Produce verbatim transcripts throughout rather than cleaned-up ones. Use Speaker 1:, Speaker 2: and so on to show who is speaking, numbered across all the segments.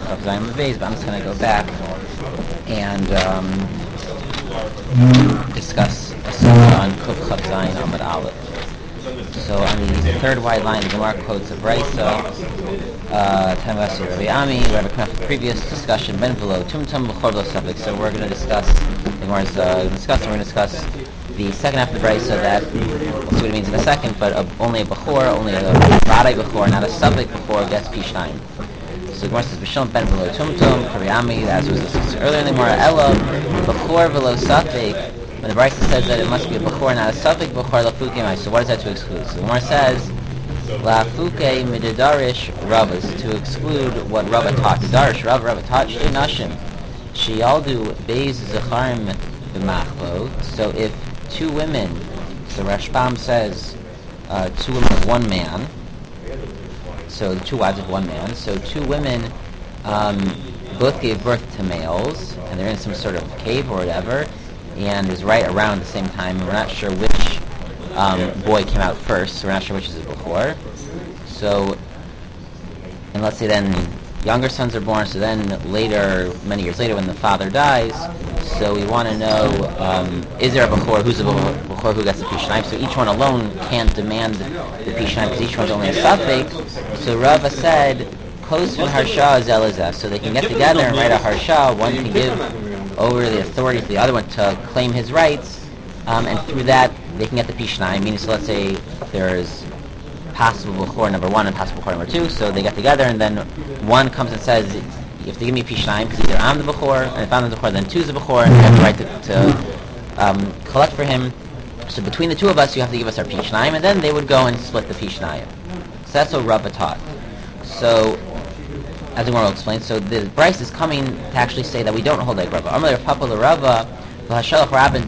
Speaker 1: Chav Zayin Beis, but I'm just going to go back and um, discuss a sunnah on Kuf Chav Zayin Amud Aleph. So on the third wide line, the Gemara quotes a Brisa, Tanvas uh, Rabbi Ami, we have a kind of previous discussion, Ben Velo, Tumtum B'chor V'lo Safek. So we're going to discuss, the Gemara's uh, discussing, we're going to discuss the second half of the Brisa that, we'll see what it means in a second, but uh, only a B'chor, only a Vadai B'chor, not a Safek B'chor gets Pishnayim. So the Gemara says, B'shom Ben Velo Tumtum, Rabbi Ami, as was discussed earlier in the Gemara, Ella, B'chor V'lo Safek. When the Brisa says that it must be a B'chor, not a Safek B'chor, Lafuke Mai. So what is that to exclude? So the Gemara says, Lafuke Mididarish Ravas, to exclude what Rava taught. Darish Rava Rava taught Shei Nashim. She'aldu Beis Zecharim B'machlo. So if two women, so Rashbam says, uh, two women of one man, so the two wives of one man, so two women um, both gave birth to males, and they're in some sort of cave or whatever, and is right around the same time, and we're not sure which um, boy came out first, so we're not sure which is it before. So, and let's say then younger sons are born, so then later, many years later, when the father dies, so we want to know, um, is there a Bechor, who's a Bechor who gets the Pishnayim? So each one alone can't demand the Pishnayim, because each one's only a Safek. So Rava said, Kosvin Harsha Zelazah, so they can get together and write a Harsha, one can give over the authority to the other one to claim his rights, um, and through that they can get the Pishnayim. Meaning, so let's say there's possible Bechor number one and possible Bechor number two, so they get together and then one comes and says, you have to give me Pishnayim because either I'm the Bechor, and if I'm the Bechor then two's the Bechor, and you have the right to, to um, collect for him. So between the two of us you have to give us our Pishnayim, and then they would go and split the Pishnayim. So that's what Rava taught. So as the Gemara will explain, so the Bryce is coming to actually say that we don't hold like Rava. Amar Papa the Rava, Rabban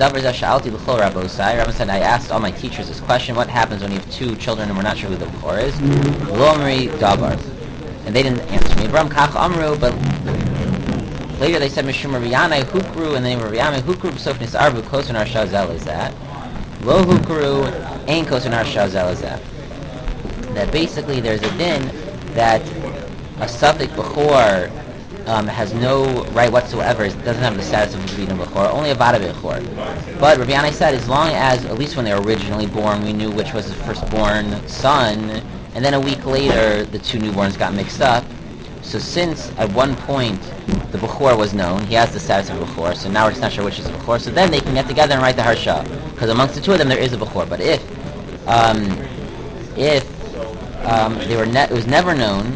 Speaker 1: said, I asked all my teachers this question: what happens when you have two children and we're not sure who the Bechor is? Lomri Davar, and they didn't answer me. Bram Kach Amru, but later they said Mishum Riyanai Hukru, and the name of Riyanai Hukru B'Sofnis Arbu Kosunar Shazel is that Lo Hukru Ain Kosunar Shazel is that that basically there's a din that a Safek Bechor um, has no right whatsoever, it doesn't have the status of being a Bechor, only a Vada Bechor. But Rabbi Yanai said, as long as, at least when they were originally born, we knew which was the firstborn son, and then a week later, the two newborns got mixed up. So since at one point, the Bechor was known, he has the status of a Bechor, so now we're just not sure which is a Bechor, so then they can get together and write the Harsha, because amongst the two of them, there is a Bechor. But if, um, if um, they were ne- it was never known,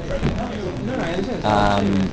Speaker 1: Um,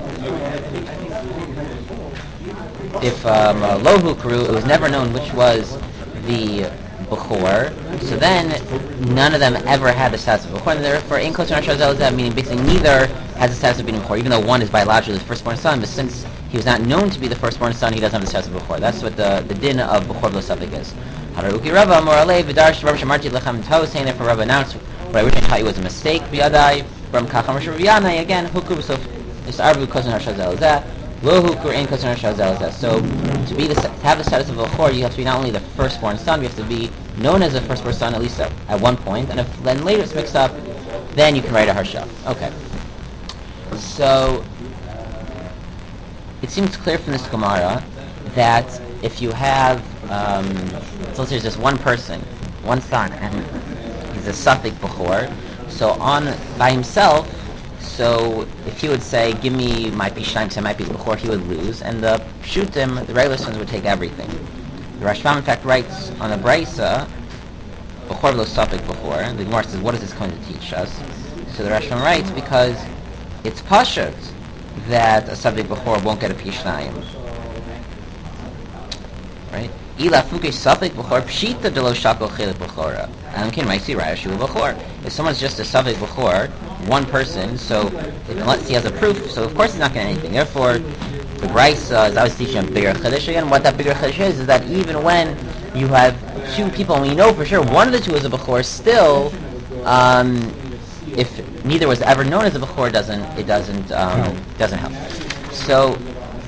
Speaker 1: if um, uh, Lohu Kuru, it was never known which was the Bechor, so then none of them ever had the status of Bechor, and therefore in Kotan Shazel is that, meaning basically neither has the status of being Bechor, even though one is biologically the firstborn son, but since he was not known to be the firstborn son, he doesn't have the status of Bechor. That's what the, the din of Bechor V'lo Safek is. Haruki Rava Moralei V'darsh Rav Shamarti Lechem Tov, saying that for Rava announced what I originally taught you was a mistake. B'yadai From Kacham Shaviyanai, again, Hukur, so it's Arbu Kosan Harshazel is that, Lo Hukur Ein Kosan Harshazel is that. So, to be the, to have the status of a Bechor, you have to be not only the firstborn son, you have to be known as a firstborn son at least at, at one point, and if then later it's mixed up, then you can write a Harsha. Okay. So, it seems clear from this Gemara that if you have, um, so let's say there's just one person, one son, and he's a Safek Bechor, so on by himself, so if he would say, give me my Pishnayim, so I might be Bechor, he would lose, and the Pshutim, the regular sons, would take everything. The Rashbam in fact writes on the Brisa, Bechor V'lo Safek Bechor, the Gemara says, what is this going to teach us? So the Rashbam writes, because it's Pashut that a Safek Bechor won't get a Pishnayim. Right? Ila fuke Safek Bechor pshita de lo shakol chelik Bechora. And can I see Rashi Bechor? If someone's just a Safek Bechor, one person, so if, unless he has a proof, so of course he's not getting anything. Therefore, the Brisa is always teaching a bigger Chiddush again. What that bigger Chiddush is, is that even when you have two people, and we know for sure one of the two is a Bechor, still, um, if neither was ever known as a Bechor, doesn't it doesn't um, doesn't help. So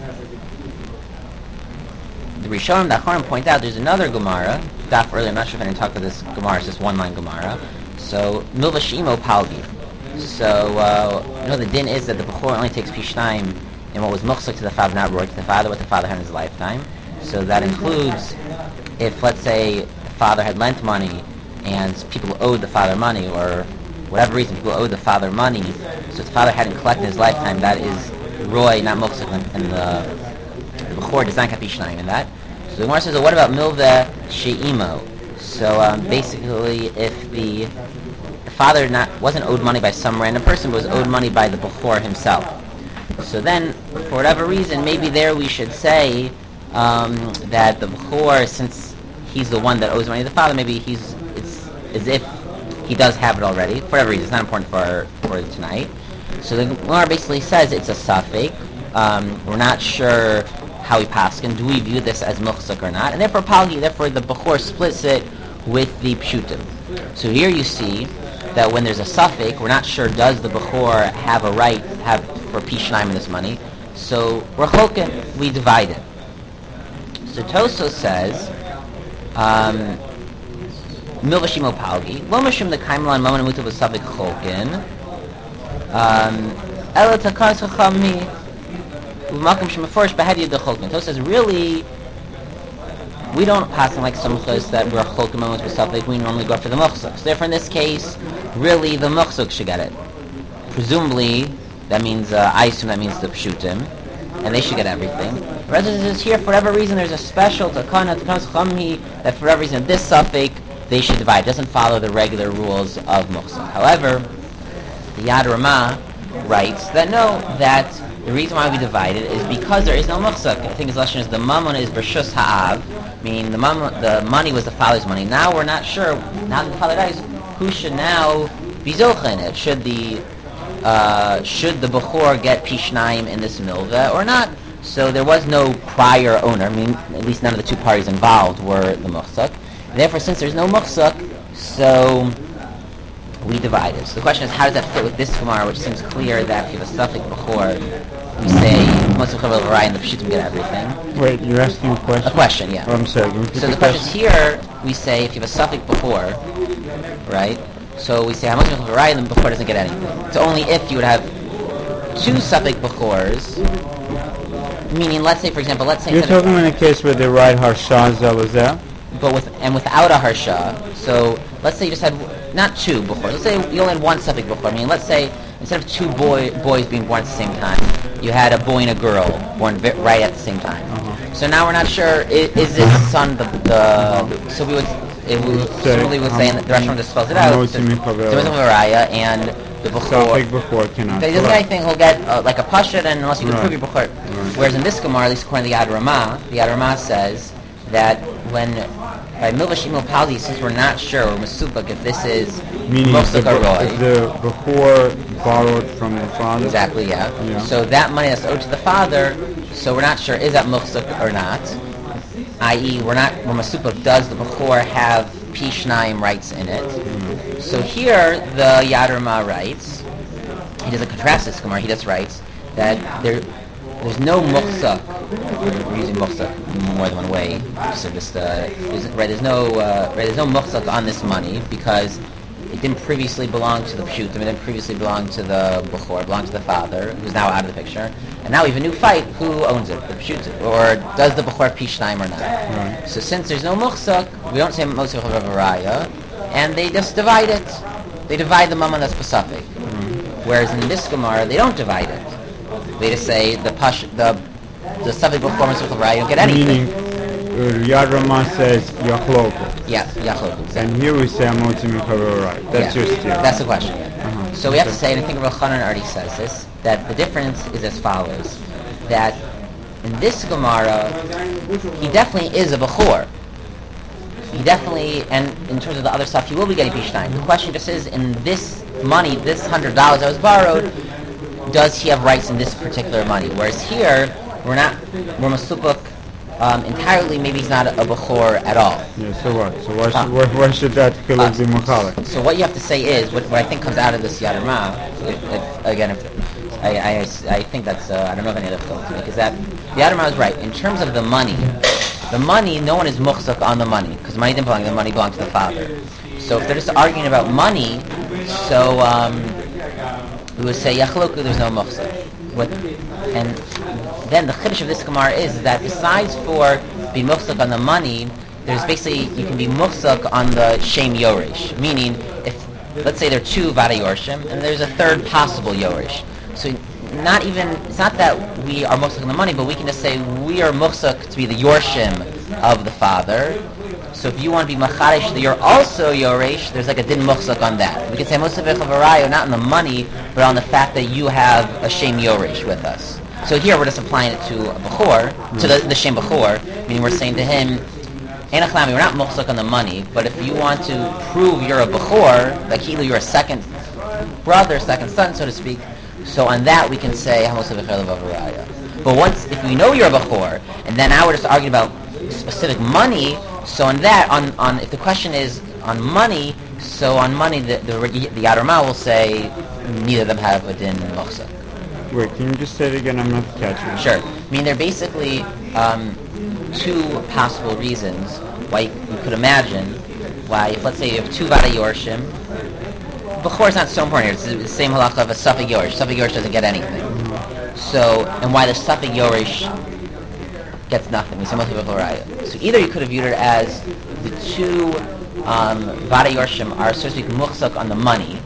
Speaker 1: the Rishonim, the Acharonim point out there's another Gemara. Daf earlier, I'm not sure if I didn't talk about this Gemara. It's just one line Gemara. So Milva Shimo Palgi. So, uh, you know, the din is that the Bechor only takes Pishnayim in what was muchsuk to the father, not roy to the father, what the father had in his lifetime. So that includes if, let's say, the father had lent money and people owed the father money, or whatever reason people owed the father money, so if the father hadn't collected in his lifetime, that is roy, not muchsuk, and the, the Bechor does not have Pishnayim in that. So the Gemara says, well, what about milveh she'imo? So um, basically, if the, the father not wasn't owed money by some random person, but was owed money by the Bechor himself. So then, for whatever reason, maybe there we should say um, that the Bechor, since he's the one that owes money to the father, maybe he's it's as if he does have it already. For whatever reason, it's not important for for tonight. So the Gemara basically says it's a safek. Um, we're not sure how we paskin. Do we view this as muchsuk or not? And therefore, Palgi, therefore the Bechor splits it with the pshutim. So here you see that when there's a safek, we're not sure does the Bechor have a right have for Pishnayim in this money. So we're chokin, we divide it. So Tosos says, Milva Shimo Palgi, Lo Mashim the Kaimlan Maman Mutu Vasavik Chokin, Ela Takas Chachami, Umakam Shemaforish Bahadi the Chokin. Tosos says, really, we don't pass them like Sumchus that we're chokin moments with Vasavik, we normally go for the Muchsuk. So therefore in this case, really the Muchsuk should get it. Presumably, that means, uh, I assume that means the Pshutim, and they should get everything. Rather than this here, for whatever reason, there's a special takana, takana chamhi, that for whatever reason, this suffix, they should divide. It doesn't follow the regular rules of muchsuk. However, the Yad Ramah writes that no, that the reason why we divide it is because there is no muchsuk. I think his lesson is the mammon is b'shus ha'av, meaning the mammon, the money was the father's money. Now we're not sure, now that the father dies, who should now be zocha in it? Should the Uh, should the Bechor get Pishnayim in this milveh or not? So there was no prior owner. I mean, at least none of the two parties involved were the muchsuk. Therefore, since there's no muchsuk, so we divided. So the question is, how does that fit with this Gemara, which seems clear that if you have a suffix Bechor, we say most of the and the Pshutim get everything.
Speaker 2: Wait, you're asking a question?
Speaker 1: A question, yeah.
Speaker 2: Oh, I'm sorry.
Speaker 1: So the question is here, we say if you have a suffix Bechor, right? So we say how much of a Raya, the Bechor doesn't get anything. It's only if you would have two suffix Bechors, meaning, let's say, for example, let's say...
Speaker 2: You're talking in a case where they write Harsha Zelazah?
Speaker 1: But with, and without a Harsha, so let's say you just had, not two Bechors, let's say you only had one suffix Bechor, I mean, let's say, instead of two boy, boys being born at the same time, you had a boy and a girl born vi- right at the same time. Uh-huh. So now we're not sure, is, is this son the, the... So we would... It would certainly would say, and the Rashom just spells it out. So there was a Raya, and the Bechor.
Speaker 2: Bechor cannot.
Speaker 1: He doesn't get anything. He'll get uh, like a Pashut, and unless you can
Speaker 2: right.
Speaker 1: prove your Bechor.
Speaker 2: Right.
Speaker 1: Whereas in this Gemara, at least according to the Yad Ramah, the Yad Ramah says that when by Milva Shimo Paldi, since we're not sure, or Mesupuk, if this is Mosuk or Roy.
Speaker 2: If the Bechor borrowed from the father.
Speaker 1: Exactly. Yeah.
Speaker 2: yeah.
Speaker 1: So that money that's owed to the father, so we're not sure is that Mosuk or not. that is, we're not, we're Masupuk, does the Bechor have Pishnayim rights in it? Mm-hmm. So here, the Yad Ramah writes, he doesn't contrast this Gemara, he just writes that there, there's no muchsuk, we're using muchsuk more than one way, so just, uh, there's, right, there's no, uh, right, there's no muchsuk on this money, because it didn't previously belong to the Pshutim, it didn't previously belong to the Bechor, it belonged to the father, who's now out of the picture. And now we have a new fight, who owns it, the Pshutim, or does the Bechor Pishnayim or not?
Speaker 2: Right.
Speaker 1: So since there's no Muchsuk, we don't say Mosuk of Raya, and they just divide it. They divide the Mammon that's Pasafik. Mm-hmm. Whereas in this Gemara, they don't divide it. They just say the Pash, the the Safik Bechor Mosuk of Raya don't get anything.
Speaker 2: Meaning, uh, Yad Ramah says Yachloko.
Speaker 1: Yeah, Yachloko. Exactly.
Speaker 2: And here we say Amotim right. That's
Speaker 1: yeah.
Speaker 2: your steer.
Speaker 1: That's the question. Yeah.
Speaker 2: Uh-huh.
Speaker 1: So we have to say, and I think Rav Chanan already says this, that the difference is as follows: that in this Gemara, he definitely is a Bechor. He definitely, and in terms of the other stuff, he will be getting Pishnayim. The question just is, in this money, this hundred dollars that was borrowed, does he have rights in this particular money? Whereas here, we're not, we're Masupuk um, entirely, maybe he's not a, a Bechor at all.
Speaker 2: Yeah, so what? So why, uh, should, why, why should that kill uh, be Machalik?
Speaker 1: So what you have to say is, what, what I think comes out of this Yad Ramah, if, if, again, if, I, I, I think that's, uh, I don't know if any other thought to make, is that the Yad Ramah is right. In terms of the money, the money, no one is muchsuk on the money, because money didn't belong, the money belonged to the father. So if they're just arguing about money, so um, we would say Yachloku, there's no Muchsak. What, and then the Chiddush of this Gemara is that besides for being Muchsak on the money, there's basically, you can be Muchsak on the Shem Yoresh. Meaning, if, let's say there are two Vada Yorshim, and there's a third possible Yoresh. So not even, it's not that we are Muchsak on the money, but we can just say we are Muchsak to be the Yorshim of the father. So if you want to be Macharish that you're also Yoresh, there's like a Din Muchsak on that. We can say Musaf V'Chavarayo, not on the money, but on the fact that you have a Shem Yoresh with us. So here we're just applying it to a Bechor, mm. to the, the Shem Bechor, meaning we're saying to him, Enachlami, we're not Muchsak on the money, but if you want to prove you're a Bechor, like Hilu, you're a second brother, second son, so to speak, so on that we can say Musaf V'Chavarayo. But once, if we know you're a Bechor, and then now we're just arguing about specific money, so on that, on, on if the question is on money, so on money the the, the Yad will say neither of them have a din Muchsak.
Speaker 2: Wait, can you just say it again? I'm not catching it.
Speaker 1: Sure. I mean, there are basically um, two possible reasons why you, you could imagine why, if let's say you have two Vada Yorshim, Bechor is not so important here. It's the same halacha of a Safek Yorish. Safek Yorish doesn't get anything. Mm-hmm. So, and why the Safek Yorish gets nothing. So either you could have viewed it as the two um, Vada Yorshim are, so to speak, Muchsak on the money.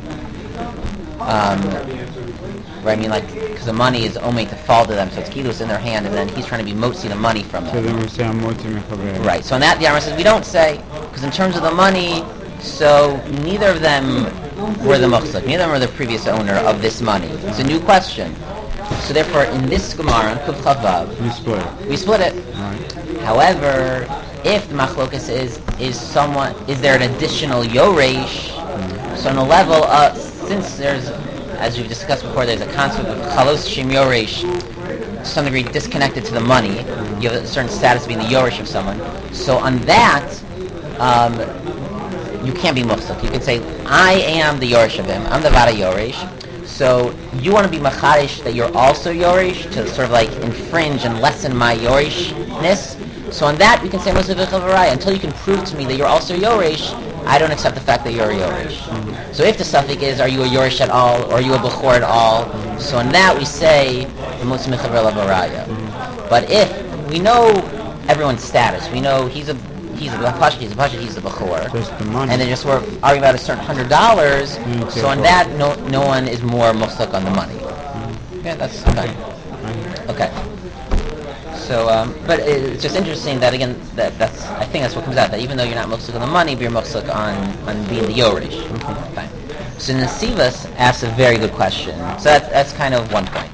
Speaker 1: Um, right, I mean, like, because the money is only to fall to them, so it's Kiddush in their hand, and then he's trying to be Motzi the money from them.
Speaker 2: So then we say Amoti Mechaber.
Speaker 1: Right, so on that, the Rambam says, we don't say, because in terms of the money, so neither of them were the Muchsak, neither of them were the previous owner of this money. It's a new question. So therefore, in this Gemara, Kuf Chavav,
Speaker 2: we split it.
Speaker 1: We split it.
Speaker 2: Right.
Speaker 1: However, if the machlokas is is someone, is there an additional yoresh? Mm-hmm. So on the level of, since there's, as we've discussed before, there's a concept of chalos shem yoresh, to some degree disconnected to the money. Mm-hmm. You have a certain status of being the yoresh of someone. So on that, um, you can't be muchsak. You can say, I am the yoresh of him. I'm the vada yoresh. So you want to be macharish that you're also yorish, to sort of like infringe and lessen my yorishness. So on that, we can say Musaf V'Chavarayo. Until you can prove to me that you're also yorish, I don't accept the fact that you're a yorish. Mm-hmm. So if the suffix is, are you a yorish at all, or are you a bechor at all? Mm-hmm. So on that, we say Musaf V'Chavarayo. Mm-hmm. But if we know everyone's status, we know he's a he's a pashut, he's a pashut, he's a bechor,
Speaker 2: just the money.
Speaker 1: And then just we're arguing about a certain hundred dollars. Mm-hmm. So on that, no no one is more muchsak on the money. Mm-hmm. Yeah, that's okay. Mm-hmm. Okay. So, um, but it's just interesting that again, that that's I think that's what comes out, that even though you're not muchsak on the money, but you're muchsak on on being the yorish. Okay. Fine. So Nesivas asks a very good question. So that's that's kind of one point.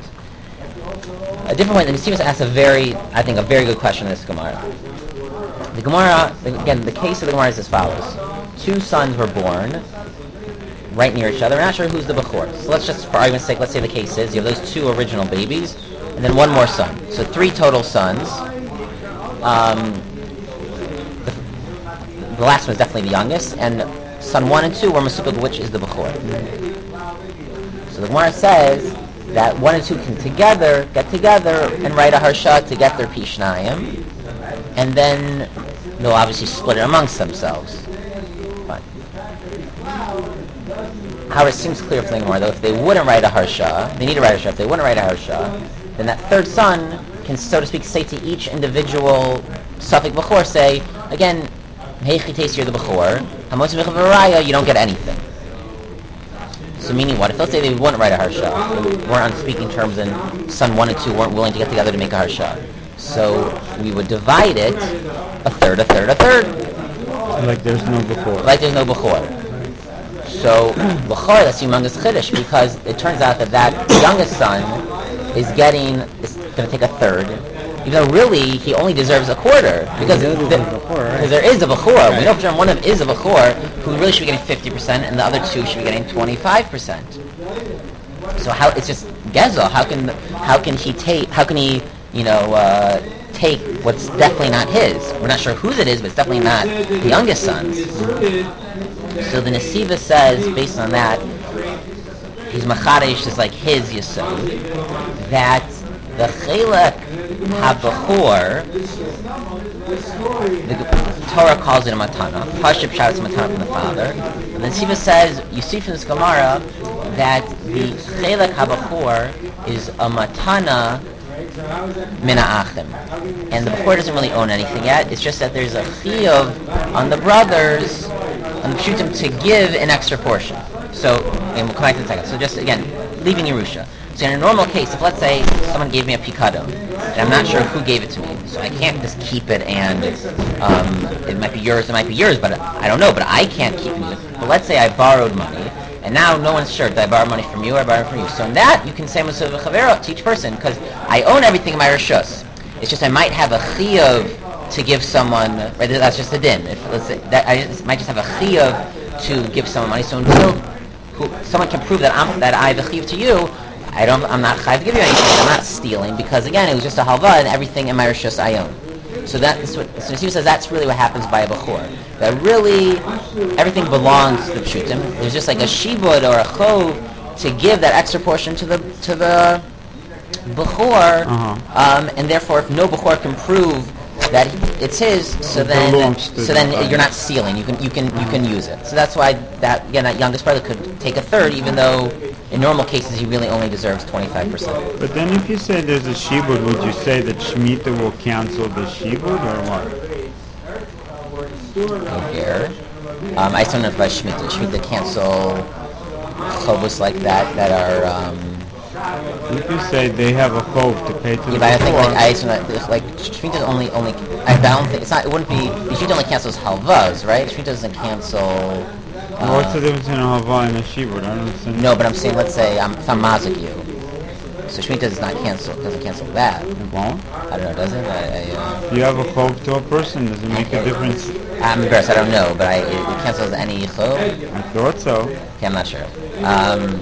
Speaker 1: A different point. Nesivas asks a very, I think, a very good question in this Gemara. The Gemara, again, the case of the Gemara is as follows. Two sons were born right near each other. We're not sure who's the Bechor. So let's just, for argument's sake, let's say the case is you have those two original babies, and then one more son. So three total sons. Um, the, the last one is definitely the youngest, and son one and two were Masupik, which is the Bechor. So the Gemara says that one and two can together, get together, and write a Harsha to get their Pishnayim, and then they'll obviously split it amongst themselves. Fine. However, it seems clear from the Gemara, though, if they wouldn't write a Harsha, they need to write a Harsha, if they wouldn't write a Harsha, then that third son can, so to speak, say to each individual Safek Bechor, say, again, Heichi Teis, you're the Bechor, Hamosim V'Chavarayo, you don't get anything. So meaning what? If let's say they wouldn't write a Harsha, they weren't on speaking terms, and son one and two weren't willing to get together to make a Harsha, so we would divide it a third, a third, a third.
Speaker 2: Like there's no Bechor.
Speaker 1: Like there's no Bechor. So Bechor, that's humongous chiddush, because it turns out that that youngest son is getting, is going to take a third, even though really he only deserves a quarter, because the, because there is a Bechor. Right. We know for sure one of them is a Bechor who really should be getting fifty percent, and the other two should be getting twenty-five percent. So how, it's just Gezel. How can how can he take? How can he you know uh, take what's definitely not his? We're not sure whose it is, but it's definitely not the youngest son's. So the Nesiva says, based on that, his Macharesh is like his Yesod, that the Chelek HaBechor, the Torah calls it a Matana, Pashib shouts Matana from the father, and the Nesiva says, you see from this Gemara, that the Chelek HaBachor is a matana mina achim, and the Bechor doesn't really own anything yet. It's just that there's a chiyuv on the brothers, on the pshutim, to give an extra portion. So, and we'll come back to the second. So just, again, leaving Yerusha. So in a normal case, if let's say someone gave me a pikadon, and I'm not sure who gave it to me, so I can't just keep it and um, it might be yours, it might be yours, but I don't know, but I can't keep it. But let's say I borrowed money, and now no one's sure, did I borrow money from you or I borrow it from you? So in that, you can say Musav Chavera to each person, because I own everything in my Rishus. It's just I might have a chiyuv to give someone, right, that's just a din. If, let's say, that I just, might just have a chiyuv to give someone money, so until who, someone can prove that, I'm, that I have a chiyuv to you, I don't, I'm not chayav to give you anything. I'm not stealing, because again, it was just a halva, and everything in my rishus I own. So that's what, so Nesiv says that's really what happens by a bechor. That really, everything belongs to the pshutim. There's just like a shibud or a chov to give that extra portion to the to the bechor, uh-huh. um, and therefore, if no bechor can prove that it's his, so
Speaker 2: it
Speaker 1: then so then you're not stealing. You can you can you can use it. So that's why that again that youngest brother could take a third, even though in normal cases he really only deserves twenty-five percent.
Speaker 2: But then if you say there's a shibud, would you say that Shemitah will cancel the shibud or what?
Speaker 1: Here, um, I don't know if by Shemitah. Shemitah cancel chovos like that that are. Um,
Speaker 2: If you say they have a chov to pay to
Speaker 1: yeah,
Speaker 2: the
Speaker 1: but I think like I
Speaker 2: before,
Speaker 1: assume like Shemitah only only I don't think it's not it wouldn't be Shemitah only cancels halvas, right? Shemitah doesn't cancel. Uh,
Speaker 2: what's the difference between a halva and a shibud? I don't understand.
Speaker 1: No, but I'm saying let's say I'm if I'm mazik you, so Shemitah does not cancel doesn't cancel that.
Speaker 2: It won't?
Speaker 1: I don't know, does it? I, I, uh,
Speaker 2: You have a chov to a person. Does it make a difference?
Speaker 1: I'm embarrassed. I don't know, but I, it, it cancels any chov.
Speaker 2: I thought so.
Speaker 1: Okay, I'm not sure. Um,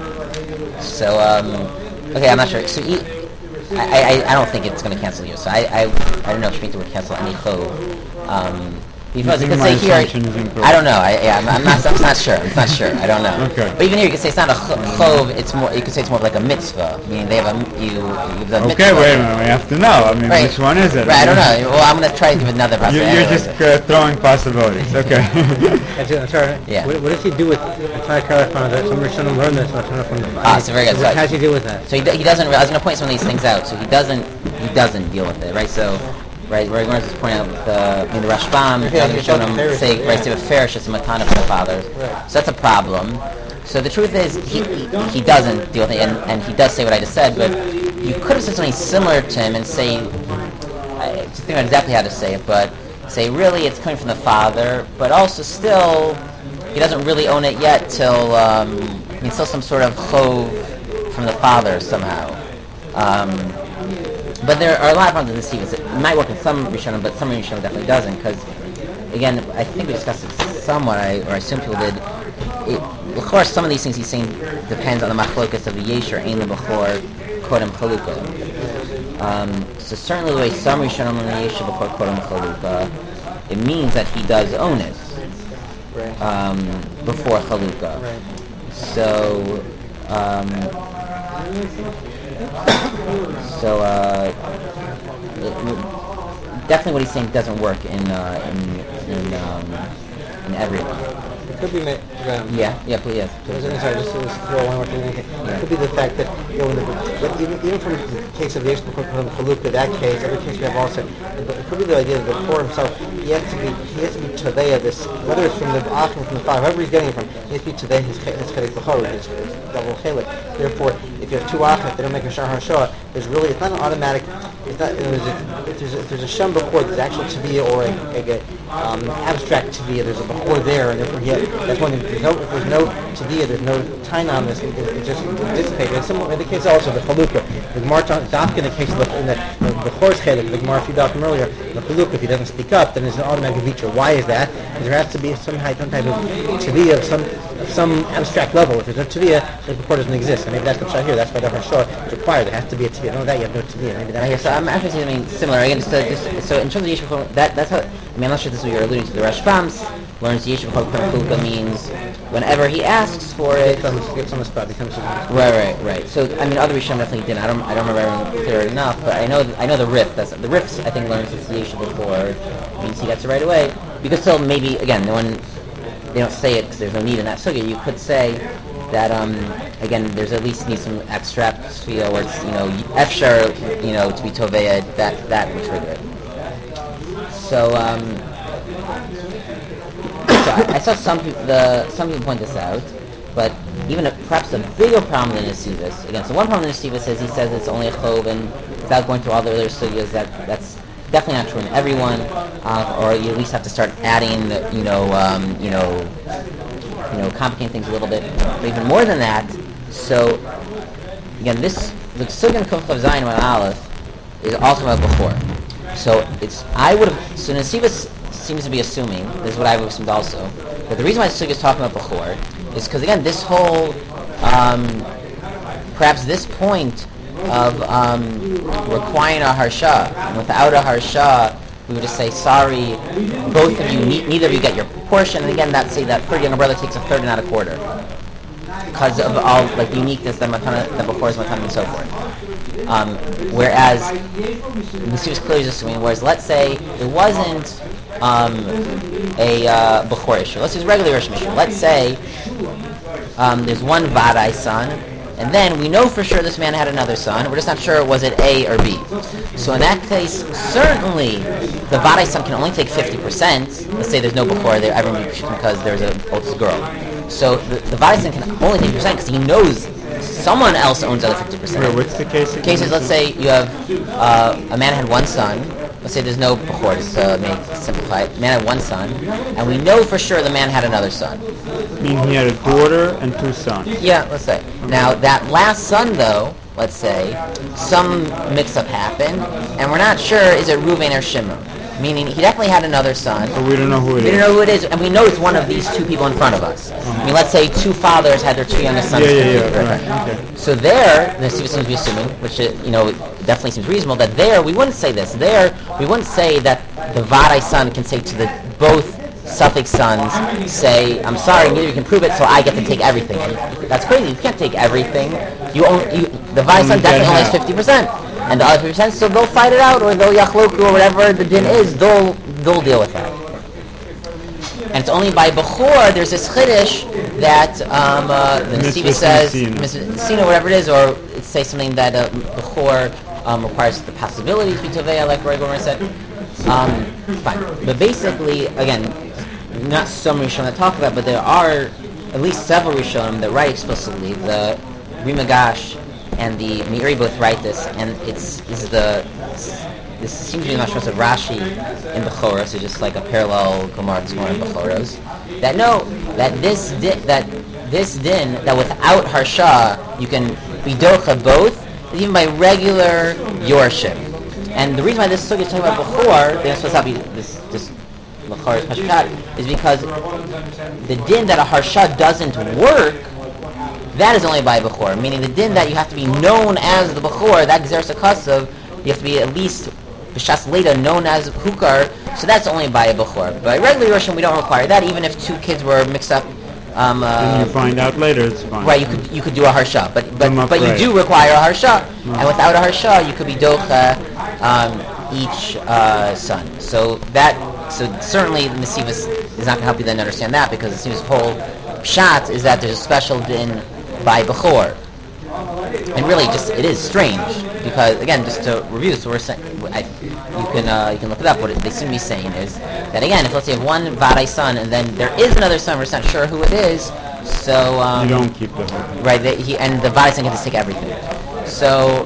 Speaker 1: so um, okay, I'm not sure. So he, I, I I don't think it's going to cancel you. So I I, I don't know if Shemitah would cancel any chov. Um, Because
Speaker 2: You
Speaker 1: you
Speaker 2: think
Speaker 1: could
Speaker 2: my
Speaker 1: say here,
Speaker 2: assumption is incorrect?
Speaker 1: I don't know. I, yeah, I'm, I'm not. I'm not sure. I'm not sure. I don't know.
Speaker 2: Okay.
Speaker 1: But even here, you could say it's not a ch- chov. It's more. You could say it's more of like a mitzvah. Meaning they have a you. you have a
Speaker 2: Okay,
Speaker 1: mitzvah.
Speaker 2: wait a minute. We have to know. I mean,
Speaker 1: Right.
Speaker 2: which one is it?
Speaker 1: Right. I don't know. Well, I'm going to try to give another
Speaker 2: You're,
Speaker 1: possibility.
Speaker 2: you're just uh, throwing possibilities. Okay.
Speaker 3: Actually, I'm sorry.
Speaker 1: Yeah.
Speaker 3: What, what does he do with? I'm trying to clarify that some Rishonim learn this. I'm trying to from.
Speaker 1: Ah, so very good.
Speaker 3: What,
Speaker 1: So-
Speaker 3: how does he deal with that?
Speaker 1: So he, d- he doesn't. Re- I was going to point some of these things out. So he doesn't. He doesn't deal with it. Right. So. Right, we're going to just point out the, in the Rashbam,
Speaker 3: Yeah,
Speaker 1: the
Speaker 3: you
Speaker 1: other
Speaker 3: don't
Speaker 1: Rishonim
Speaker 3: pay
Speaker 1: say,
Speaker 3: it,
Speaker 1: right,
Speaker 3: yeah.
Speaker 1: to a fair shit's a matana for the fathers.
Speaker 3: Right.
Speaker 1: So that's a problem. So the truth is, he, he he doesn't deal with it, and, and he does say what I just said, but you could have said something similar to him and say, I just think exactly how to say it, but say really it's coming from the father, but also still, he doesn't really own it yet till, um, I mean, still some sort of chov from the father somehow. Um, But there are a lot of problems in the Sivas. It might work in some Rishonim, but some Rishonim definitely doesn't. Because, again, I think we discussed it somewhat, I, or I assume people did. It, of course, some of these things he's saying depends on the machlokas of the Yesher, Ein L'Bechor, Kodem Chaluka. Um, so certainly the way some Rishonim learn the Yesher before Kodem Chaluka, it means that he does own it
Speaker 3: Right.
Speaker 1: um, before Chaluka.
Speaker 3: Right.
Speaker 1: So, um, so uh, it, it- definitely what he's saying doesn't work in uh, in in, um, in everyone.
Speaker 3: It could be. ma- Um,
Speaker 1: Yeah, yeah, please. Yes.
Speaker 3: Sorry, just, just throw one more thing. in.
Speaker 1: Yeah.
Speaker 3: It could be the fact that, you know, when the, but even, even from the case of the Yeshua Chalukah, that case, every case we have also, but it could be the idea that the Bechor himself, he has to be, he has to be Tadei of this, whether it's from the Achim, from the father, whoever he's getting it from, he has to be Tadei his his Chelik Bechor, his his double Chelik. Therefore, if you have two Achim, they don't make a Shar HaShoah, there's really, it's not an automatic, it's not, you know, there's a, if there's a, if there's a Shem Bechor, there's actual Taviyah or a, like a um, abstract Taviyah, there's a Bechor there, and therefore he has, that's one thing. There's no, if there's no Taviyah, there's no Taina on this, it, it just dissipates. And similar in the case also of the Chalukah, the Gemara, Dafka in the case of the, in the, the, the Chor's Chelik, the Gemara a few Dafkim earlier, the Chalukah, if he doesn't speak up, then there's an automatic feature. Why is that? Because there has to be some, high, some type of Taviyah of some, of some abstract level. If there's no Taviyah, the Bechor doesn't exist. And maybe that's what's out here. That's why the Hashor is required. There has to be a Taviyah. No, that you have no Taviyah. Maybe
Speaker 1: Uh, yeah,
Speaker 3: that's
Speaker 1: so I'm actually saying something similar. Again, just, uh, just, so in terms of Yeshiva, that that's how. I mean, I'm not sure this is what you're alluding to. The Rashbams learns Yeshiva Chaluka means whenever he asks for it.
Speaker 3: It's on the, it's on the spot. It comes to the
Speaker 1: Right, right, right. So I mean, other Rishon definitely didn't. I don't, I don't remember it clear enough, but I know, I know the Rif. That's the Rifs. I think learns it's Yeshiva before means he gets it right away. You could still maybe again, no one, they don't say it because there's no need in that sugya. You could say that um, again, there's at least needs some extract feel where it's, you know, efshar, you know, to be tovea, that that would trigger it. So, um, so I, I saw some people, the some people point this out, but even a, perhaps a bigger problem than Nesivus. Again, so one problem than Nesivus is he says it's only a chov, and without going through all the other sugyas, that that's definitely not true in everyone, uh, or you at least have to start adding, you know, um, you know, you know, complicating things a little bit. But even more than that, so again, this the Sugan Kuf of Zayin Wa Aleph is also about Bechor. So it's I would have so Nesivus seems to be assuming, this is what I would have assumed also, but the reason why Suga is talking about Bechor is because again this whole um, perhaps this point of um, requiring a harsha, and without a harsha we would just say sorry, both of you, ne- neither of you get your portion, and again that say that third younger brother takes a third and not a quarter because of all like uniqueness that matana, that before is matana and so forth. Um, whereas the Sivas clearly is assuming, whereas let's say it wasn't um, a uh, bechor issue, let's use regular issue. Let's say um, there's one vadai son, and then we know for sure this man had another son. We're just not sure was it A or B. So in that case, certainly the vadai son can only take fifty percent. Let's say there's no bechor there, everyone because there's a oldest girl. So the, the vadai son can only take percent because he knows someone else owns the other fifty percent.
Speaker 2: Wait, what's the case?
Speaker 1: The case is, let's say you have uh, a man had one son. Let's say there's no bechor, just to make simplify it. Man had one son, and we know for sure the man had another son.
Speaker 2: Meaning he had a daughter and two sons.
Speaker 1: Yeah, let's say. Now, that last son, though, let's say, some mix-up happened, and we're not sure, is it Reuven or Shimon? Meaning, he definitely had another son.
Speaker 2: But we don't know who it
Speaker 1: we
Speaker 2: is.
Speaker 1: We don't know who it is, and we know it's one of these two people in front of us. Uh-huh. I mean, let's say two fathers had their two youngest sons.
Speaker 2: Yeah, yeah, yeah. Right. Okay.
Speaker 1: So there, the Siva seems to be assuming, which, you know, definitely seems reasonable, that there, we wouldn't say this. There, we wouldn't say that the vadai son can say to the both suffix sons, say, I'm sorry, neither of you can prove it, so I get to take everything. That's crazy. You can't take everything. You own, you, the vadai son definitely only has fifty percent. And the other fifty percent, so they'll fight it out, or they'll yachloku, or whatever the din is, they'll they'll deal with that. And it's only by Bechor, there's this chiddush that um, uh, the Nesiva says, Messina, whatever it is, or it says something that uh, Bechor um, requires the possibility to be Tovea, like Roy Gomer said. Um, fine. But basically, again, not some Rishonim that talk about, but there are at least several Rishonim that write explicitly. The Rimagash and the Meiri both write this, and it's is the this seems to be the mashros of Rashi in Bechoros, so just like a parallel Gemara to one in Bechoros. That no, that this di- that this din that without harsha you can be docha both, even by regular yorship. And the reason why this sugya is talking about Bechor, they're supposed to be this this Bechor Pashkat, is because the din that a harsha doesn't work, that is only by Bechor. Meaning the din that you have to be known as the Bechor, that Gzeres HaKasav, you have to be at least B'shas Leda known as Hukar, so that's only by a Bechor. By regular Yoshim, we don't require that, even if two kids were mixed up. Um, uh,
Speaker 2: and you find out later, it's fine.
Speaker 1: Right, you could you could do a harsha, but but but you do require a harsha, mm-hmm. and without a harsha, you could be docha um, each uh, son. So that so certainly the Nesiva is not going to help you then understand that, because the Nesiva's whole pshat is that there's a special din by Bechor, and really just it is strange because again, just to review, so we're saying I, you can uh, you can look it up. What they seem to be saying is that again, if let's say you have one vadai son and then there is another son, we're not sure who it is, so um,
Speaker 2: you don't keep the whole
Speaker 1: right. They, he, and the vadai son gets to take everything. So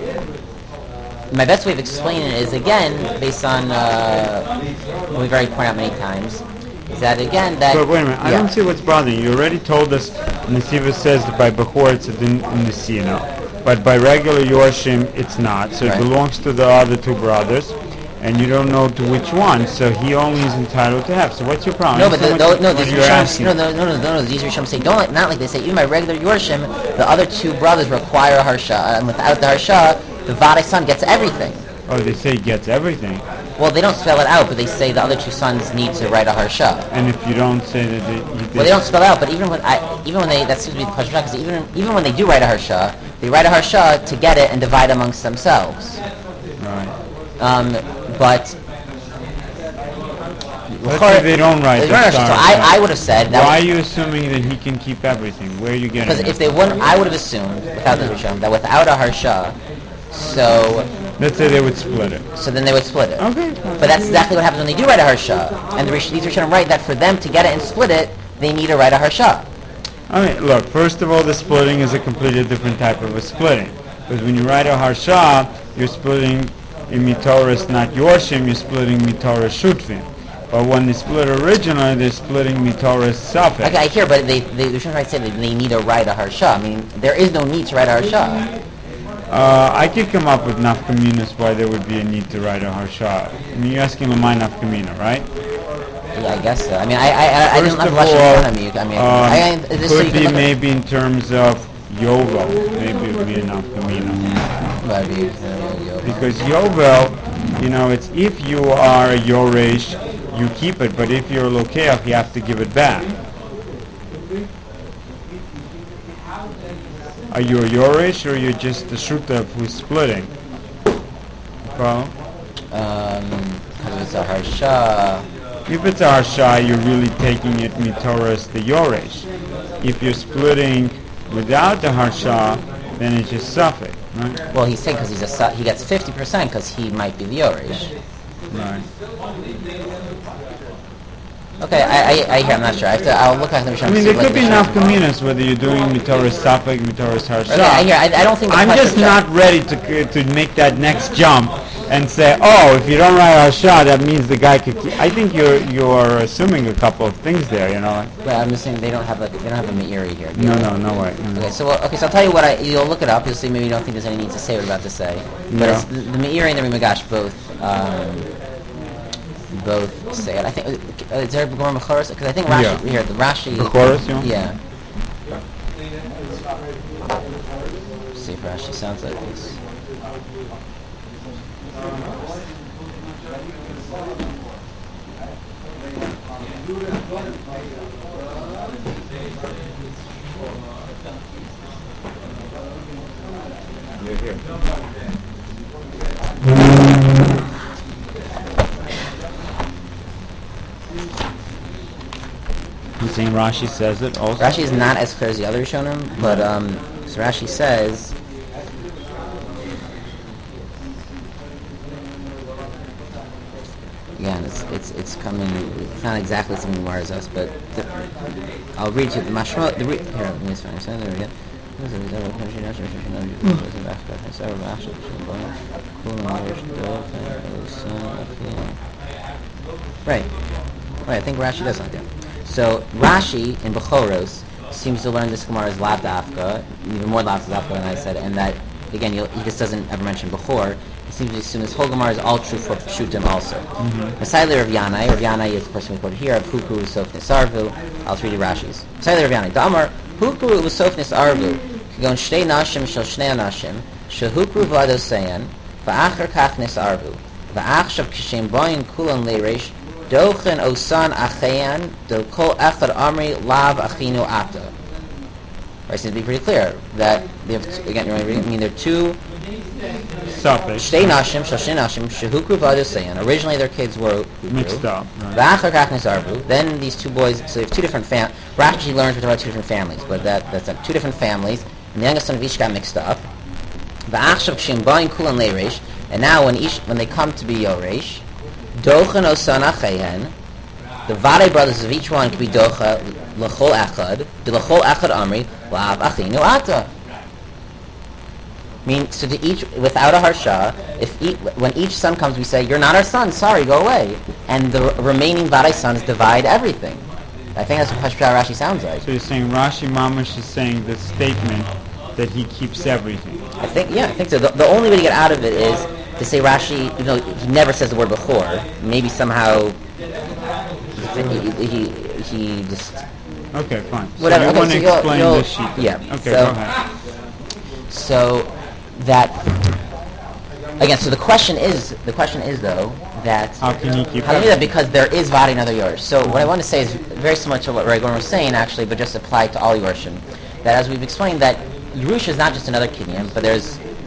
Speaker 1: my best way of explaining it is again based on uh, what we've already pointed out many times. Is that again that?
Speaker 2: But wait a minute, I
Speaker 1: yeah.
Speaker 2: don't see what's bothering you. You already told us Nesiva says that by Bechor it's a din Nesina. But by regular Yorshim, it's not. So right. It belongs to the other two brothers, and you don't know to which one. So he only is entitled to have. So what's your problem?
Speaker 1: No, but the, the, no,
Speaker 2: these
Speaker 1: Rishonim, no, no, no, no, no, no. These Rishonim say don't like, not like they say. Even by regular Yorshim, the other two brothers require a harsha, and without the harsha, the vadai son gets everything.
Speaker 2: Oh, they say he gets everything.
Speaker 1: Well, they don't spell it out, but they say the other two sons need to write a harsha.
Speaker 2: And if you don't say that, they, you
Speaker 1: well, they don't spell it out. But even when I, even when they, that seems to be the pashut, because even even when they do write a harsha, they write a harsha to get it and divide amongst themselves.
Speaker 2: Right.
Speaker 1: Um, but
Speaker 2: Let's say they don't write the
Speaker 1: So
Speaker 2: star.
Speaker 1: I, I would have said that.
Speaker 2: Why are you assuming that he can keep everything? Where are you getting
Speaker 1: Because
Speaker 2: that
Speaker 1: if they
Speaker 2: from?
Speaker 1: wouldn't, I would have assumed without the Rishon that without a harsha, so
Speaker 2: Let's say they would split it.
Speaker 1: so then they would split it.
Speaker 2: Okay.
Speaker 1: But that's exactly what happens when they do write a harsha, and the Rish, these Rishonim write that for them to get it and split it, they need to write a harsha.
Speaker 2: I mean, look, first of all, the splitting is a completely different type of a splitting. Because when you write a harsha, you're splitting in Mitoris, not Yorshim, you're splitting Mitoris Shutfim. But when they split originally, they're splitting Mitoris Safek.
Speaker 1: Okay, I hear, but they, they, the Rishonim say that they need to write a harsha. I mean, there is no need to write a harsha.
Speaker 2: Uh, I could come up with nafkaminas why there would be a need to write a harsha. I mean, you're asking on my nafkamina, right?
Speaker 1: Yeah, I guess so. I mean, I I, I didn't
Speaker 2: First
Speaker 1: have
Speaker 2: of
Speaker 1: Russian in
Speaker 2: all,
Speaker 1: front of me. I mean,
Speaker 2: um,
Speaker 1: I, I, this so you
Speaker 2: could
Speaker 1: can
Speaker 2: be
Speaker 1: look at-
Speaker 2: maybe in terms of Yovel. Maybe it would be a nafkamina.
Speaker 1: Maybe, uh, yo-
Speaker 2: Because Yovel, you know, it's if you are a Yoresh, you keep it, but if you're a Lokeach, you have to give it back. Are you a Yoresh or you're just the Shutav who's splitting? Well,
Speaker 1: Um, because it's a harsha.
Speaker 2: if it's a Harsha, you're really taking it Mitoras the Yoresh. If you're splitting without the Harsha, then it's just Safek, right?
Speaker 1: Well, he's saying because he's a su- he gets fifty percent because he might be the Yorish.
Speaker 2: Right.
Speaker 1: Okay, I, I, I hear. I'm not sure. I have to. I'll look at the Mishnah.
Speaker 2: I mean,
Speaker 1: and
Speaker 2: there
Speaker 1: see what
Speaker 2: could be
Speaker 1: the Mishnah-
Speaker 2: nafkaminas whether you're doing Mitoras Safek, Mitoras Harsha.
Speaker 1: Okay, I hear. I, I don't think. The
Speaker 2: I'm
Speaker 1: question
Speaker 2: just
Speaker 1: is-
Speaker 2: not ready to to make that next jump and say, oh, if you don't write Harsha, that means the guy could keep. I think you're you're assuming a couple of things there, you know. Like,
Speaker 1: Well, I'm just saying they don't have a they don't have a Meiri here.
Speaker 2: no, no, no way. no.
Speaker 1: Okay, so well, okay, so I'll tell you what I you'll look it up. You'll see maybe you don't think there's any need to say what I'm about to say, but
Speaker 2: Yeah.
Speaker 1: it's, the, the Meiri and the Rimagash both um, both say it. I think uh, is there Gemara Mechoros? Because I think Rashi
Speaker 2: Yeah.
Speaker 1: here the Rashi.
Speaker 2: Mechoros, you want?
Speaker 1: Yeah. Let's see if Rashi sounds like this.
Speaker 2: You're saying Rashi says it also?
Speaker 1: Rashi is not as clear as the other Rishonim, but um, so Rashi says. Again, it's it's it's coming. It's not exactly something that wires us, but the, I'll read to you the mashma. The re- here, let me just find it. There we go. Right, right. I think Rashi does like that. So Rashi in Bechoros seems to learn this Gemara as Lav Dafka, even more Lav Dafka than I said, and that again you'll, he just doesn't ever mention Bechor. He seems to assume this whole Gemara is all true for Shutim also. Masayli Rav Yanai, Rav Yanai is the person we quoted here. Huku Usof Nisarvu. I'll read the Rashi's. Masayli Rav Yanai. Damar Huku Usof Nisarvu. Kigon Shtei Nashim Shel Shnei Nashim Shehukru V'Ado Sayan V'Acher Kach Nisarvu V'Achshav Kishem Boyin Kulan Leiresh Dochen Osan Achayan Del Kol Echad Amri Lav Achinu Ata. Right, seems to be pretty clear that they have t- again. You want to read? I mean, there are two.
Speaker 2: Safek.
Speaker 1: Shtei Nashim, Shel Shnei Nashim, Shehukru V'Ado Sayan. Originally, their kids were
Speaker 2: Mixed
Speaker 1: Hukru.
Speaker 2: up. Right.
Speaker 1: V'Achar Kach Nisarvu. Then these two boys. So they have two different fam. Rashi learns about two different families, but that that's uh, two different families. And the youngest son of each got mixed up. V'Achshav Kishem Boyin Kulan Leiresh. And now, when each when they come to be Yoresh, Dochen Osan Achayhen. The Vadei brothers of each one could be Docha L'chol Echad, the L'chol Echad Amri, Lav Achinu Ata. I mean, so to each, without a harsha, if e- when each son comes, we say, you're not our son, sorry, go away. And the r- remaining Vadei sons divide everything. I think that's what Pashpah Rashi sounds like.
Speaker 2: So you're saying Rashi Mamash is saying the statement that he keeps everything.
Speaker 1: I think, yeah, I think so. The, the only way to get out of it is to say Rashi, even though he never says the word Bechor, maybe somehow he, he, he just...
Speaker 2: Okay, fine. So
Speaker 1: Whatever.
Speaker 2: you
Speaker 1: Okay,
Speaker 2: want
Speaker 1: so
Speaker 2: to
Speaker 1: you'll-
Speaker 2: explain
Speaker 1: you'll-
Speaker 2: this sheet.
Speaker 1: yeah,
Speaker 2: Okay,
Speaker 1: so-
Speaker 2: go ahead.
Speaker 1: So that again. So the question is, the question is though that
Speaker 2: How can he keep
Speaker 1: how do you do that?
Speaker 2: everything?
Speaker 1: Because there is Vadi another Yorsh. So what I want to say is very similar to what Ragon was saying actually, but just applied to all Yorshim. That as we've explained, that Yerusha is not just another Kinyan, but there's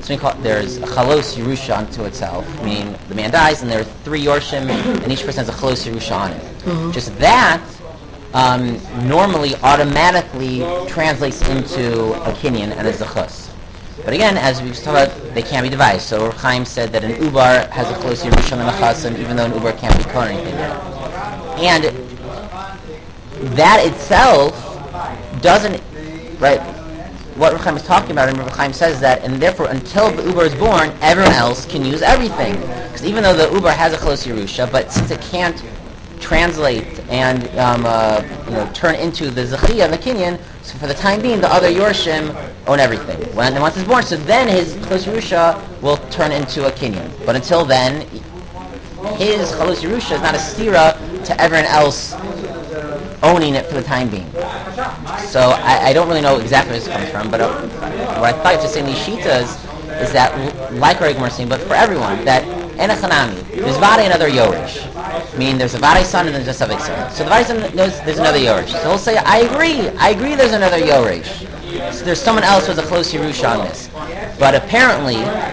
Speaker 1: something called, there's a chalos Yerusha unto itself, meaning the man dies and there are three Yorshim, and each person has a chalos Yerusha on it. Mm-hmm. Just that um, normally automatically translates into a kinyan and a zechus. But again, as we talked about, they can't be divided. So Rav Chaim said that an ubar has a chalos Yerusha and a chasim, even though an ubar can't be called anything yet. And that itself doesn't, right, what Rav Chaim is talking about, and Rav Chaim says that, and therefore until the uber is born, everyone else can use everything. Because even though the uber has a chalos Yerusha, but since it can't translate and um, uh, you know, turn into the zechiyah and the kinyan, so for the time being, the other yorshim own everything. When once it's born, so then his chalos Yerusha will turn into a kinyan. But until then, his chalos Yerusha is not a stira to everyone else owning it for the time being. So I, I don't really know exactly where this comes from, but uh, what I thought you have to say in these shitas is that, like Reg Mersin, but for everyone, that enachanami, there's vade and other yorish. Meaning there's a vade son and there's a savik son. So the vade son knows there's another yorish. So he'll say, I agree, I agree there's another yorish. So there's someone else who has a chalos Yerusha on this. But apparently,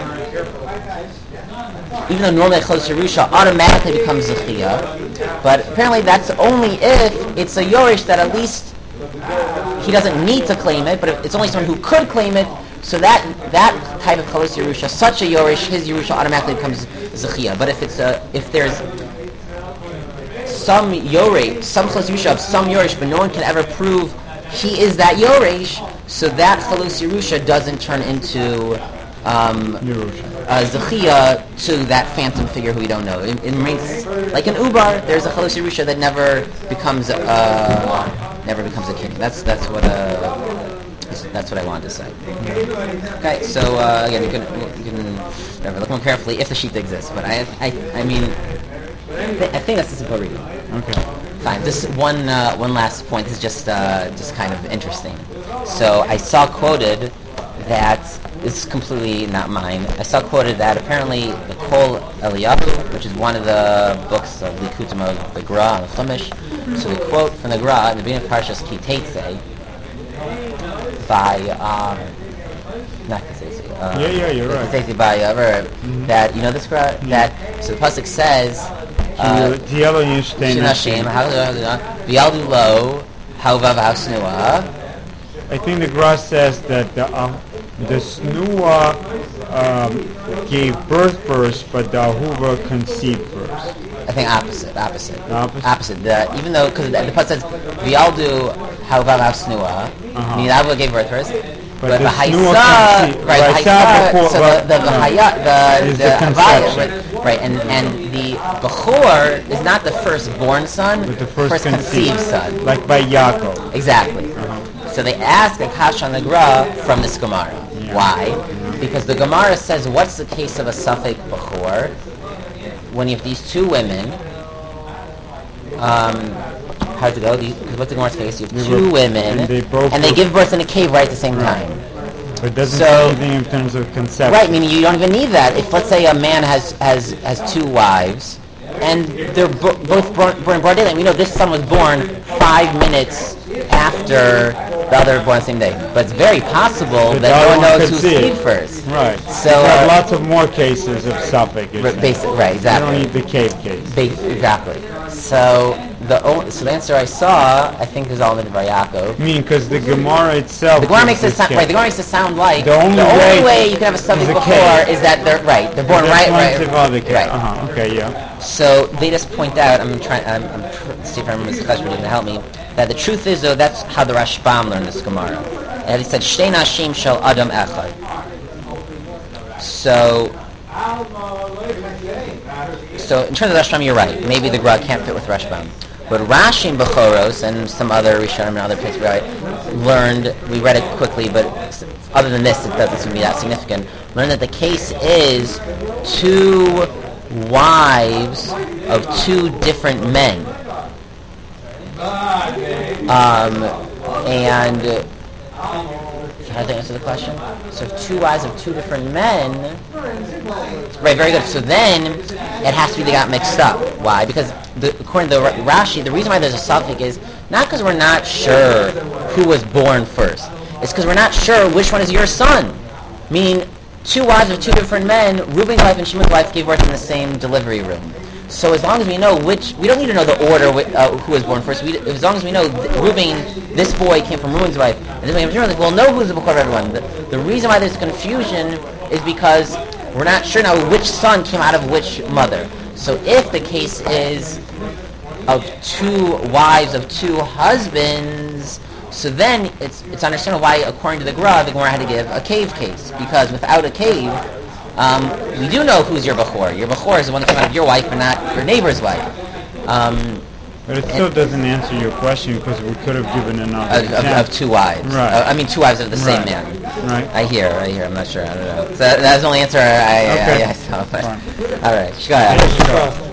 Speaker 1: even though normally a chalos Yerusha automatically becomes zechiyah, but apparently that's only if it's a yorish that at least he doesn't need to claim it, but it's only someone who could claim it. So that that type of chalos Yerusha, such a yorish, his Yerusha automatically becomes zechiyah. But if it's a if there's some yorish, some chalos Yerusha of some yorish, but no one can ever prove he is that yorish, so that chalos Yerusha doesn't turn into um, a zechiyah to that phantom figure who we don't know. It, it remains like an ubar. There's a chalos Yerusha that never becomes uh, never becomes a king. That's that's what uh, that's what I wanted to say. Okay, so uh, again, you can you can never look more carefully if the sheet exists. But I I I mean I think that's the simple reading.
Speaker 2: Okay.
Speaker 1: Fine. This one uh, one last point is just uh, just kind of interesting. So I saw quoted that. This is completely not mine. I saw quoted that apparently the Kol Eliyahu, which is one of the books of Likutim of the Gra and the Chumash, so the quote from the Gra in the beginning of Parshas Ki Teitze by, um, not Ki Teitze, uh,
Speaker 2: yeah, yeah, you're right.
Speaker 1: Ki Teitze by uh, mm-hmm. that, you know this Gra, yeah. that, so the pasuk says,
Speaker 2: Dielo Yishtein
Speaker 1: Hashem, V'yaldu lo, Hauvav Hasnua.
Speaker 2: I think the Gra says that the uh, the snua um, gave birth first, but the ahuva conceived first.
Speaker 1: I think opposite, opposite,
Speaker 2: opposite.
Speaker 1: opposite. The, even though, because the, the pasuk says, "V'yaldu havav snua," meaning the ahuva gave birth first.
Speaker 2: But,
Speaker 1: but
Speaker 2: the
Speaker 1: the
Speaker 2: haisa,
Speaker 1: right,
Speaker 2: right,
Speaker 1: the haisa,
Speaker 2: before,
Speaker 1: so
Speaker 2: right,
Speaker 1: the the
Speaker 2: no,
Speaker 1: haya, the
Speaker 2: is
Speaker 1: the,
Speaker 2: the
Speaker 1: havaya,
Speaker 2: conception.
Speaker 1: right, right, and and the bechor is not the firstborn son,
Speaker 2: but the first,
Speaker 1: first conceived. conceived son,
Speaker 2: like by Yaakov.
Speaker 1: Exactly.
Speaker 2: Uh-huh.
Speaker 1: So they ask a kasha on the Gra from this Gemara. Yeah. Why? Mm-hmm. Because the Gemara says, what's the case of a Safek Bechor when you have these two women? Um, how's it go? These, what's the Gemara's case? You have two women,
Speaker 2: and they, both
Speaker 1: and they give birth in a cave right at the same
Speaker 2: right.
Speaker 1: time.
Speaker 2: But it doesn't
Speaker 1: so,
Speaker 2: say anything in terms of conception.
Speaker 1: Right, meaning you don't even need that. If, let's say, a man has has, has two wives, and they're bo- both born, born in broad daylight. We know this son was born five minutes after the other born the same day. But it's very possible
Speaker 2: but
Speaker 1: that no one knows who
Speaker 2: conceived.
Speaker 1: conceived first.
Speaker 2: Right.
Speaker 1: So
Speaker 2: you have
Speaker 1: uh,
Speaker 2: lots of more cases of Suffolk.
Speaker 1: Right, basic, right, exactly.
Speaker 2: You don't need the cave case.
Speaker 1: Ba- exactly. So the o- so the answer I saw, I think, is all in Yaakov.
Speaker 2: I mean, because the Gemara itself.
Speaker 1: The Gemara makes it sound right. The Gemara makes it sound like
Speaker 2: the only,
Speaker 1: the only
Speaker 2: way,
Speaker 1: way you can have a subject before is that they're right. They're born right, right, right. right.
Speaker 2: Uh-huh. Okay, yeah.
Speaker 1: So they just point out. I'm trying. I'm, I'm tr- see if I remember this question to help me. That the truth is, though, that's how the Rashbam learned this Gemara. And he said, "Shtei nashim shel adam echad." So, so in terms of Rashbam, you're right. Maybe the Gra can't fit with Rashbam. But Rashi and Bechoros and some other Rishonim and other places where I learned, we read it quickly, but other than this, it doesn't seem to be that significant. Learned that the case is two wives of two different men. Um, and can I answer the question? So two wives of two different men. Right, very good. So then it has to be they got mixed up. Why? Because the, according to the Rashi, the reason why there's a suffix is not because we're not sure who was born first. It's because we're not sure which one is your son. Meaning, two wives of two different men, Reuben's wife and Shimon's wife gave birth in the same delivery room. So as long as we know which, we don't need to know the order uh, who was born first. We, as long as we know th- Reuben, this boy came from Reuben's wife, and this boy came from Shimon's wife, we'll know who's the Bechor of everyone. The, the reason why there's confusion is because we're not sure now which son came out of which mother. So if the case is of two wives of two husbands, so then it's it's understandable why, according to the Gra, the Gemara had to give a cave case, because without a cave, um, we do know who's your Bechor. Your Bechor is the one that came out of your wife, but not your neighbor's wife. Um,
Speaker 2: But it still doesn't answer your question, because we could have given another
Speaker 1: of, of,
Speaker 2: example.
Speaker 1: of two wives.
Speaker 2: Right.
Speaker 1: Uh, I mean, two wives of the same
Speaker 2: Right.
Speaker 1: man.
Speaker 2: Right.
Speaker 1: I hear, I hear. I'm not sure. I don't know. So that's the only answer I,
Speaker 2: Okay.
Speaker 1: I, I saw. But,
Speaker 2: Fine.
Speaker 1: all right. Shkoyach.
Speaker 2: Yes, sure.